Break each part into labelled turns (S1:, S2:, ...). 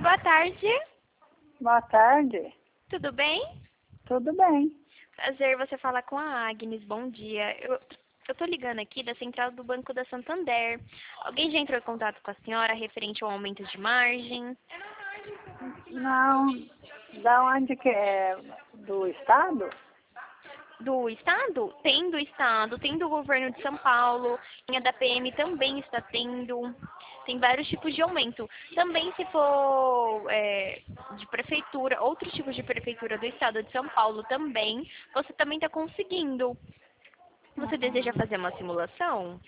S1: boa tarde.
S2: Boa tarde.
S1: Tudo bem?
S2: Tudo bem.
S1: Prazer você falar com a Agnes. Bom dia. Eu tô ligando aqui da central do Banco da Santander. Alguém já entrou em contato com a senhora referente ao aumento de margem?
S2: Não, da onde que é? Do estado?
S1: Do Estado? Tem do Estado, tem do governo de São Paulo, a da PM também está tendo. Tem vários tipos de aumento. Também se for de prefeitura, outros tipos de prefeitura do Estado de São Paulo também, você também está conseguindo. Você deseja fazer uma simulação?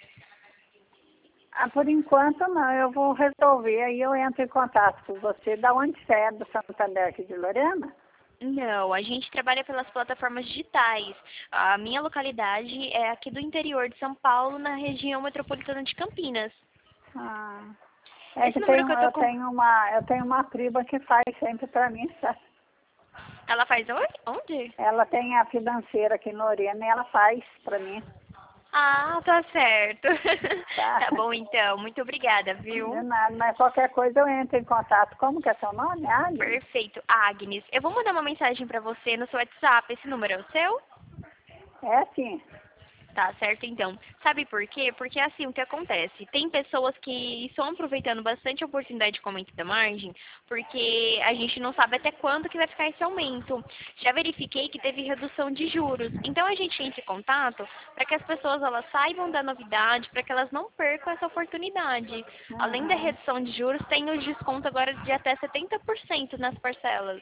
S2: Ah, por enquanto não, eu vou resolver, aí eu entro em contato com você. Da onde você é? Do Santander aqui de Lorena?
S1: Não, a gente trabalha pelas plataformas digitais. A minha localidade é aqui do interior de São Paulo, na região metropolitana de Campinas.
S2: Ah, é
S1: Esse
S2: que
S1: número que eu tô com...
S2: eu tenho uma prima que faz sempre para mim, sabe?
S1: Ela faz onde?
S2: Ela tem a financeira aqui em Lorena e ela faz para mim,
S1: Ah, tá certo.
S2: tá?
S1: Tá bom então, muito obrigada,
S2: De
S1: viu?
S2: nada, mas qualquer coisa eu entro em contato. Como que é seu nome? Agnes?
S1: Perfeito. Agnes, eu vou mandar uma mensagem pra você no seu WhatsApp. Esse número é o seu?
S2: É sim.
S1: Tá certo, então. Sabe por quê? Porque assim, o que acontece? Tem pessoas que estão aproveitando bastante a oportunidade com o aumento da margem, porque a gente não sabe até quando que vai ficar esse aumento. Já verifiquei que teve redução de juros. Então a gente entra em contato para que as pessoas elas saibam da novidade, para que elas não percam essa oportunidade. Além da
S2: Uhum.
S1: redução de juros, tem o desconto agora de até 70% nas parcelas.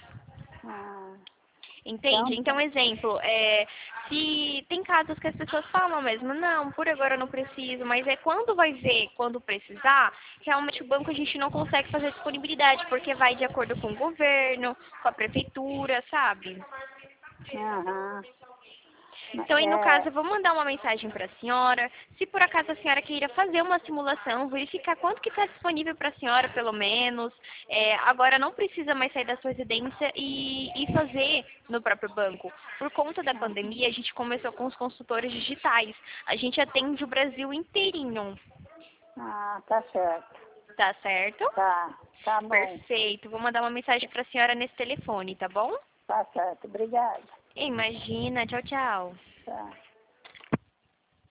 S2: Ah,
S1: Entende?
S2: então,
S1: Então, exemplo, se tem casos que as pessoas falam mesmo, não, por agora eu não preciso, mas é quando vai ver, quando precisar, realmente o banco a gente não consegue fazer disponibilidade, porque vai de acordo com o governo, com a prefeitura, sabe?
S2: aham.
S1: Então, aí no caso,
S2: É,
S1: eu vou mandar uma mensagem para a senhora. Se por acaso a senhora queira fazer uma simulação, verificar quanto que está disponível para a senhora, pelo menos. Agora não precisa mais sair da sua residência e fazer no próprio banco. Por conta da pandemia, a gente começou com os consultores digitais. A gente atende o Brasil inteirinho.
S2: tá certo.
S1: Tá certo?
S2: Tá bom.
S1: Perfeito. Vou mandar uma mensagem para a senhora nesse telefone, tá bom?
S2: Tá certo. Obrigada.
S1: Imagina. Tchau, tchau.
S2: Tá.